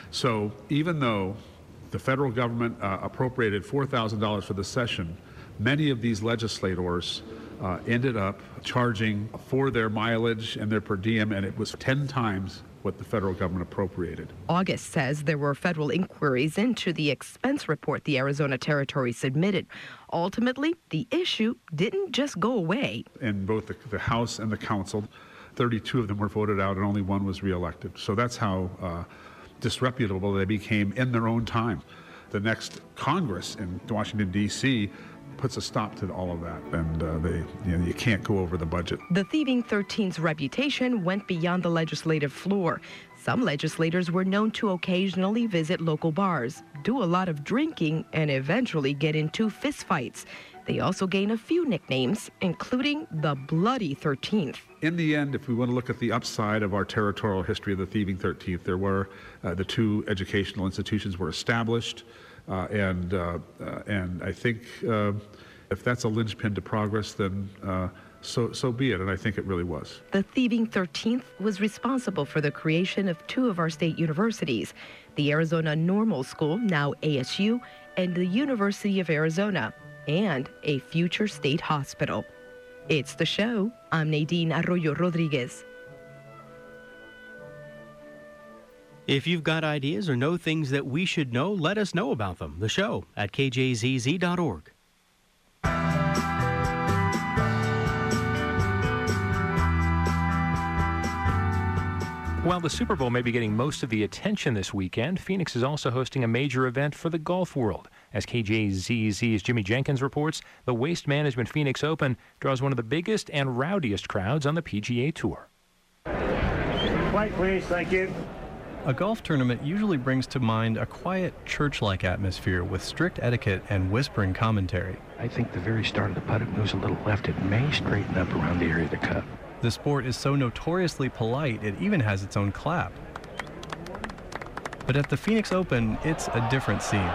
So even though the federal government uh, appropriated four thousand dollars for the session, many of these legislators uh, ended up charging for their mileage and their per diem, and it was ten times what the federal government appropriated. August says there were federal inquiries into the expense report the Arizona Territory submitted. Ultimately, the issue didn't just go away. In both the, the House and the Council, thirty-two of them were voted out and only one was reelected. So that's how uh, disreputable they became in their own time. The next Congress in Washington, D C puts a stop to all of that, and uh, they, you know, you can't go over the budget. The Thieving thirteenth's reputation went beyond the legislative floor. Some legislators were known to occasionally visit local bars, do a lot of drinking, and eventually get into fistfights. They also gained a few nicknames, including the Bloody thirteenth. In the end, if we want to look at the upside of our territorial history of the Thieving thirteenth, there were uh, the two educational institutions were established. Uh, and uh, uh, and I think uh, if that's a linchpin to progress, then uh, so so be it. And I think it really was. The Thieving thirteenth was responsible for the creation of two of our state universities, the Arizona Normal School, now A S U, and the University of Arizona, and a future state hospital. It's the show. I'm Nadine Arroyo Rodriguez. If you've got ideas or know things that we should know, let us know about them. The show at k j z z dot org. While the Super Bowl may be getting most of the attention this weekend, Phoenix is also hosting a major event for the golf world. As K J Z Z's Jimmy Jenkins reports, the Waste Management Phoenix Open draws one of the biggest and rowdiest crowds on the P G A Tour. White, please. Thank you. A golf tournament usually brings to mind a quiet, church-like atmosphere with strict etiquette and whispering commentary. I think the very start of the putt, it moves a little left. It may straighten up around the area of the cup. The sport is so notoriously polite, it even has its own clap. But at the Phoenix Open, it's a different scene.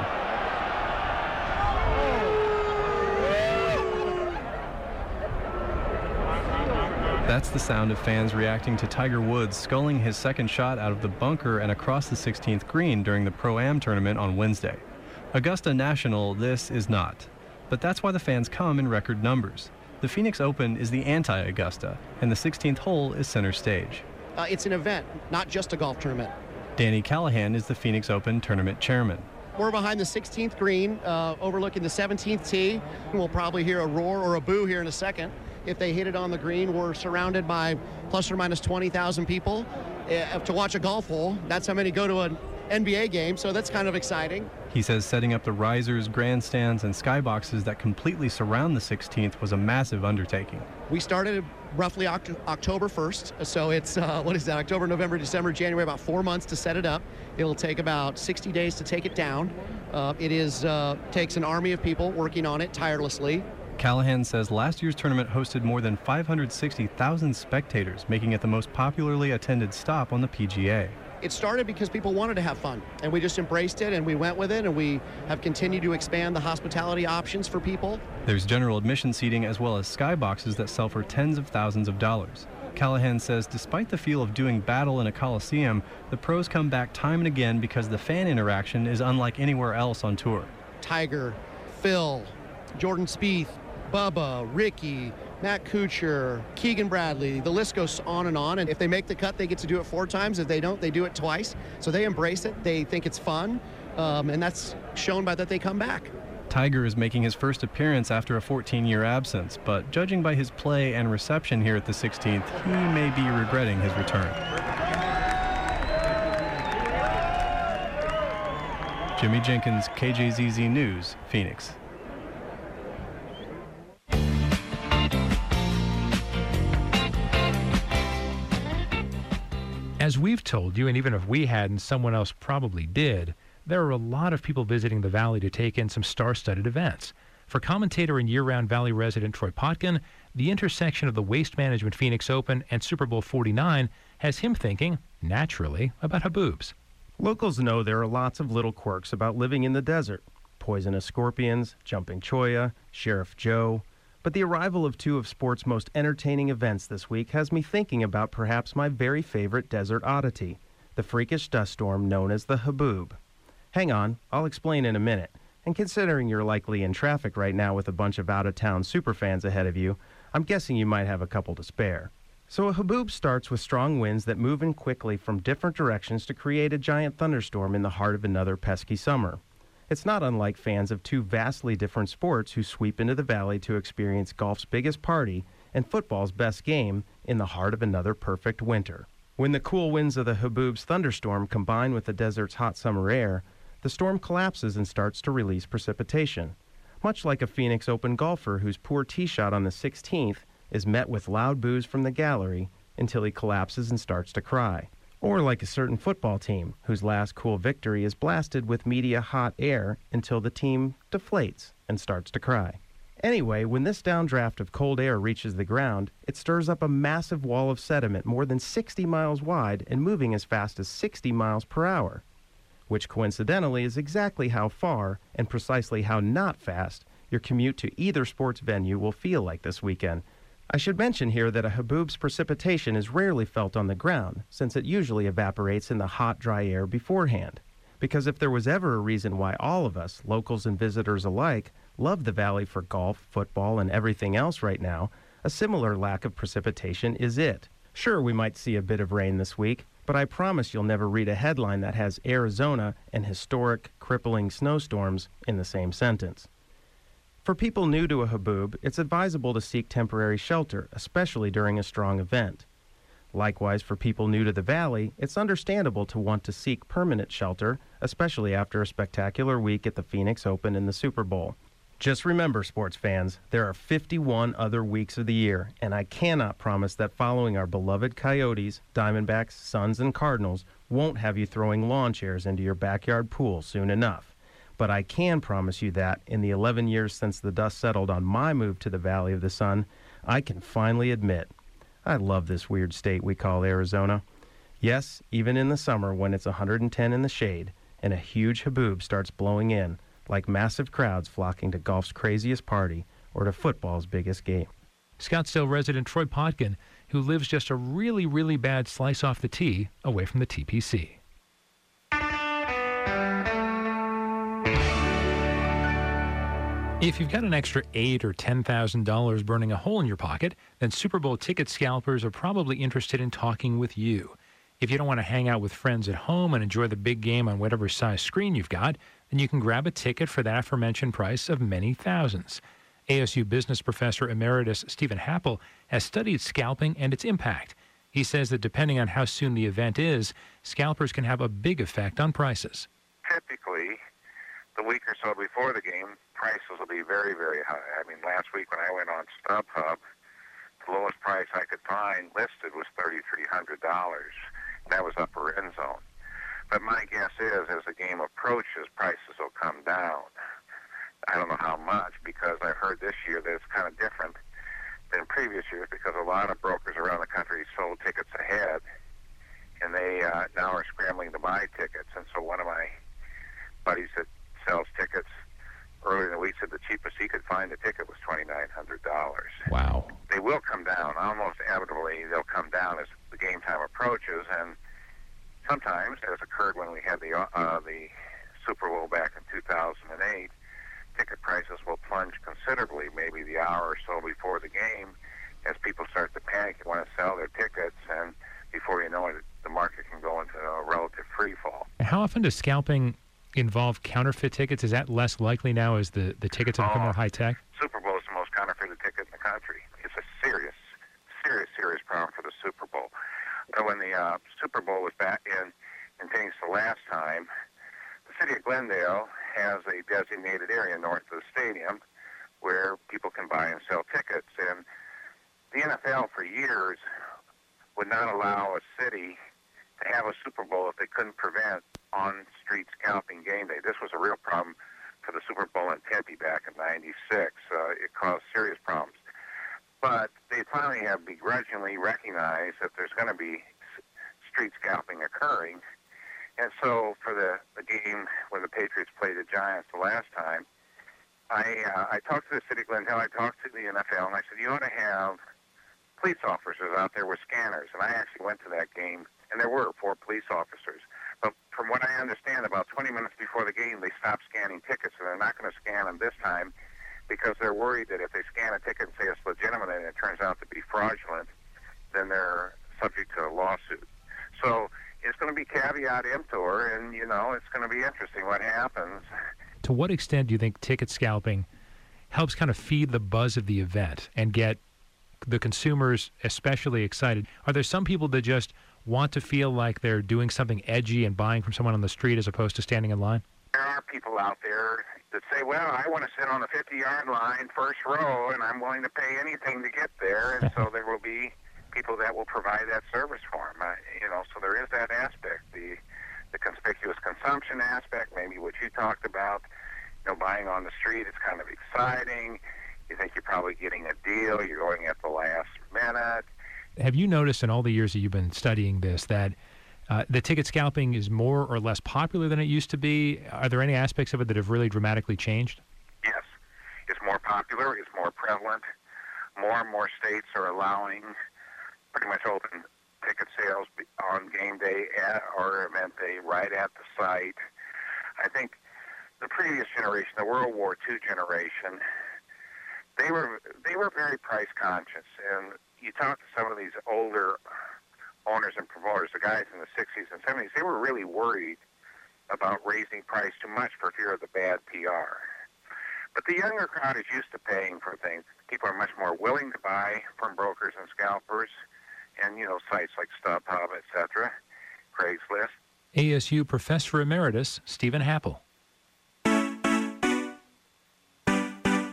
That's the sound of fans reacting to Tiger Woods sculling his second shot out of the bunker and across the sixteenth green during the Pro-Am tournament on Wednesday. Augusta National, this is not. But that's why the fans come in record numbers. The Phoenix Open is the anti-Augusta, and the sixteenth hole is center stage. Uh, it's an event, not just a golf tournament. Danny Callahan is the Phoenix Open tournament chairman. We're behind the sixteenth green, uh, overlooking the seventeenth tee. We'll probably hear a roar or a boo here in a second. If they hit it on the green, we're surrounded by plus or minus twenty thousand people uh, to watch a golf hole. That's how many go to an N B A game, so that's kind of exciting. He says setting up the risers, grandstands, and skyboxes that completely surround the sixteenth was a massive undertaking. We started roughly Oct- October first, so it's, uh, what is that, October, November, December, January, about four months to set it up. It'll take about sixty days to take it down. Uh, it is uh, takes an army of people working on it tirelessly. Callahan says last year's tournament hosted more than five hundred sixty thousand spectators, making it the most popularly attended stop on the P G A. It started because people wanted to have fun, and we just embraced it, and we went with it, and we have continued to expand the hospitality options for people. There's general admission seating as well as skyboxes that sell for tens of thousands of dollars. Callahan says despite the feel of doing battle in a coliseum, the pros come back time and again because the fan interaction is unlike anywhere else on tour. Tiger, Phil, Jordan Spieth, Bubba, Ricky, Matt Kuchar, Keegan Bradley, the list goes on and on. And if they make the cut, they get to do it four times. If they don't, they do it twice. So they embrace it. They think it's fun. Um, and that's shown by that they come back. Tiger is making his first appearance after a fourteen-year absence, but judging by his play and reception here at the sixteenth, he may be regretting his return. Jimmy Jenkins, K J Z Z News, Phoenix. As we've told you, and even if we hadn't, someone else probably did, there are a lot of people visiting the Valley to take in some star-studded events. For commentator and year-round Valley resident Troy Potkin, the intersection of the Waste Management Phoenix Open and Super Bowl forty-nine has him thinking, naturally, about haboobs. Locals know there are lots of little quirks about living in the desert. Poisonous scorpions, jumping cholla, Sheriff Joe. But the arrival of two of sport's most entertaining events this week has me thinking about perhaps my very favorite desert oddity, the freakish dust storm known as the haboob. Hang on, I'll explain in a minute. And considering you're likely in traffic right now with a bunch of out-of-town superfans ahead of you, I'm guessing you might have a couple to spare. So a haboob starts with strong winds that move in quickly from different directions to create a giant thunderstorm in the heart of another pesky summer. It's not unlike fans of two vastly different sports who sweep into the valley to experience golf's biggest party and football's best game in the heart of another perfect winter. When the cool winds of the haboob's thunderstorm combine with the desert's hot summer air, the storm collapses and starts to release precipitation, much like a Phoenix Open golfer whose poor tee shot on the sixteenth is met with loud boos from the gallery until he collapses and starts to cry. Or like a certain football team whose last cool victory is blasted with media hot air until the team deflates and starts to cry. Anyway, when this downdraft of cold air reaches the ground, it stirs up a massive wall of sediment more than sixty miles wide and moving as fast as sixty miles per hour, which coincidentally is exactly how far and precisely how not fast your commute to either sports venue will feel like this weekend. I should mention here that a haboob's precipitation is rarely felt on the ground, since it usually evaporates in the hot, dry air beforehand. Because if there was ever a reason why all of us, locals and visitors alike, love the valley for golf, football, and everything else right now, a similar lack of precipitation is it. Sure, we might see a bit of rain this week, but I promise you'll never read a headline that has Arizona and historic, crippling snowstorms in the same sentence. For people new to a haboob, it's advisable to seek temporary shelter, especially during a strong event. Likewise, for people new to the valley, it's understandable to want to seek permanent shelter, especially after a spectacular week at the Phoenix Open and the Super Bowl. Just remember, sports fans, there are fifty-one other weeks of the year, and I cannot promise that following our beloved Coyotes, Diamondbacks, Suns, and Cardinals won't have you throwing lawn chairs into your backyard pool soon enough. But I can promise you that in the eleven years since the dust settled on my move to the Valley of the Sun, I can finally admit, I love this weird state we call Arizona. Yes, even in the summer when it's one hundred ten in the shade and a huge haboob starts blowing in, like massive crowds flocking to golf's craziest party or to football's biggest game. Scottsdale resident Troy Potkin, who lives just a really, really bad slice off the tee away from the T P C. If you've got an extra eight or ten thousand dollars burning a hole in your pocket, then Super Bowl ticket scalpers are probably interested in talking with you. If you don't want to hang out with friends at home and enjoy the big game on whatever size screen you've got, then you can grab a ticket for the aforementioned price of many thousands. A S U business professor emeritus Stephen Happel has studied scalping and its impact. He says that depending on how soon the event is, scalpers can have a big effect on prices. Typically, the week or so before the game, prices will be very, very high. I mean, last week when I went on StubHub, the lowest price I could find listed was three thousand three hundred dollars. That was upper end zone. But my guess is, as the game approaches, prices will come down. I don't know how much, because I've heard this year that it's kind of different than previous years, because a lot of brokers around the country sold tickets ahead, and they uh, now are scrambling to buy tickets. And so one of my buddies that sells tickets earlier in the week said the cheapest he could find a ticket was twenty-nine hundred dollars. Wow. They will come down. Almost inevitably, they'll come down as the game time approaches, and sometimes, as occurred when we had the uh, the Super Bowl back in two thousand eight, ticket prices will plunge considerably, maybe the hour or so before the game, as people start to panic and want to sell their tickets, and before you know it, the market can go into a relative free fall. How often does scalping involve counterfeit tickets? Is that less likely now as the, the tickets have become Oh, more high-tech? Super Bowl is the most counterfeited ticket in the country. It's a serious, serious, serious problem for the Super Bowl. But when the uh, Super Bowl was back in, in things the last time, the city of Glendale has a designated area north of the stadium where people can buy and sell tickets. And the N F L for years would not allow a city to have a Super Bowl if they couldn't prevent on-street scalping game day. This was a real problem for the Super Bowl in Tempe back in ninety-six. Uh, it caused serious problems. But they finally have begrudgingly recognized that there's going to be street scalping occurring. And so for the, the game when the Patriots played the Giants the last time, I uh, I talked to the city of Glendale, I talked to the N F L, and I said, you ought to have police officers out there with scanners. And I actually went to that game, and there were four police officers. But from what I understand, about twenty minutes before the game, they stopped scanning tickets, and they're not going to scan them this time because they're worried that if they scan a ticket and say it's legitimate and it turns out to be fraudulent, then they're subject to a lawsuit. So it's going to be caveat emptor, and, you know, it's going to be interesting what happens. To what extent do you think ticket scalping helps kind of feed the buzz of the event and get the consumers especially excited? Are there some people that just want to feel like they're doing something edgy and buying from someone on the street as opposed to standing in line? There are people out there that say, well, I want to sit on the fifty-yard line, first row, and I'm willing to pay anything to get there. And so there will be people that will provide that service for them. Uh, you know, so there is that aspect, the the conspicuous consumption aspect, maybe what you talked about. You know, buying on the street, it's kind of exciting. You think you're probably getting a deal. You're going at the last minute. Have you noticed in all the years that you've been studying this that uh, the ticket scalping is more or less popular than it used to be? Are there any aspects of it that have really dramatically changed? Yes. It's more popular. It's more prevalent. More and more states are allowing pretty much open ticket sales on game day at, or event day right at the site. I think the previous generation, the World War Two generation, they were they were very price conscious. And you talk to some of these older owners and promoters, the guys in the sixties and seventies, they were really worried about raising price too much for fear of the bad P R. But the younger crowd is used to paying for things. People are much more willing to buy from brokers and scalpers and, you know, sites like StubHub, et cetera, Craigslist. A S U Professor Emeritus Stephen Happel.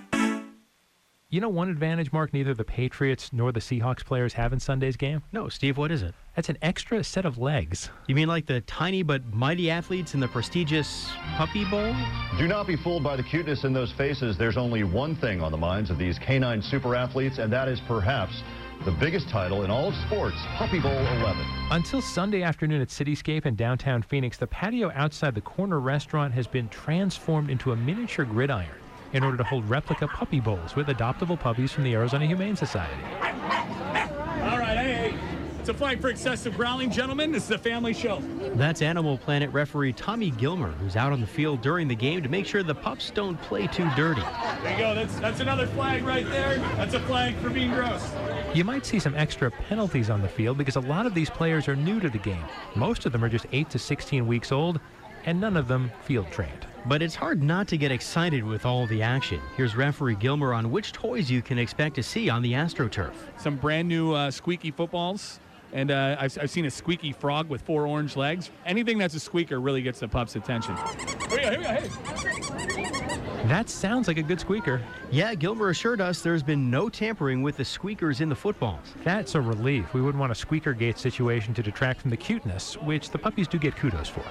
You know one advantage, Mark, neither the Patriots nor the Seahawks players have in Sunday's game? No, Steve, what is it? That's an extra set of legs. You mean like the tiny but mighty athletes in the prestigious Puppy Bowl? Do not be fooled by the cuteness in those faces. There's only one thing on the minds of these canine super athletes, and that is perhaps the biggest title in all of sports, Puppy Bowl eleven. Until Sunday afternoon at Cityscape in downtown Phoenix, the patio outside the corner restaurant has been transformed into a miniature gridiron in order to hold replica puppy bowls with adoptable puppies from the Arizona Humane Society. All right, hey, hey. It's a flag for excessive growling, gentlemen. This is a family show. That's Animal Planet referee Tommy Gilmer, who's out on the field during the game to make sure the pups don't play too dirty. There you go. That's, that's another flag right there. That's a flag for being gross. You might see some extra penalties on the field because a lot of these players are new to the game. Most of them are just eight to sixteen weeks old, and none of them field trained. But it's hard not to get excited with all the action. Here's referee Gilmer on which toys you can expect to see on the AstroTurf. Some brand new uh, squeaky footballs, and uh, I've, I've seen a squeaky frog with four orange legs. Anything that's a squeaker really gets the pup's attention. Here we go, here we go, hey. That sounds like a good squeaker. Yeah, Gilmer assured us there's been no tampering with the squeakers in the footballs. That's a relief. We wouldn't want a squeaker gate situation to detract from the cuteness, which the puppies do get kudos for.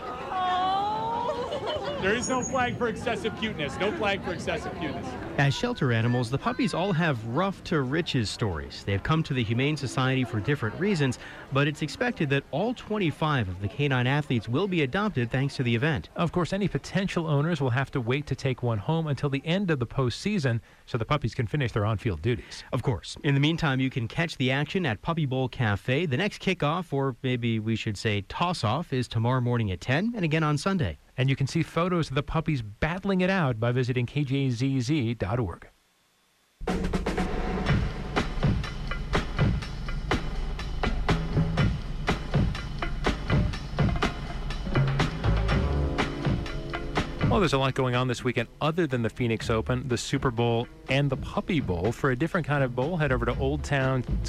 There is no flag for excessive cuteness. No flag for excessive cuteness. As shelter animals, the puppies all have rough to riches stories. They have come to the Humane Society for different reasons, but it's expected that all twenty-five of the canine athletes will be adopted thanks to the event. Of course, any potential owners will have to wait to take one home until the end of the postseason so the puppies can finish their on-field duties. Of course. In the meantime, you can catch the action at Puppy Bowl Cafe. The next kickoff, or maybe we should say toss-off, is tomorrow morning at ten and again on Sunday. And you can see photos of the puppies battling it out by visiting K J Z Z dot org. Well, there's a lot going on this weekend other than the Phoenix Open, the Super Bowl, and the Puppy Bowl. For a different kind of bowl, head over to Old Town